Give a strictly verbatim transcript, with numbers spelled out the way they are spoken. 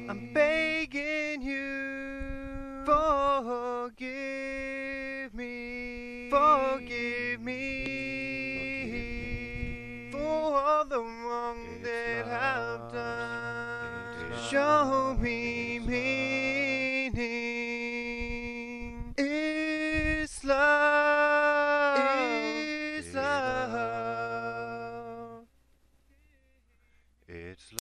I'm begging you, forgive me, forgive me for all the wrong that I've done. Show me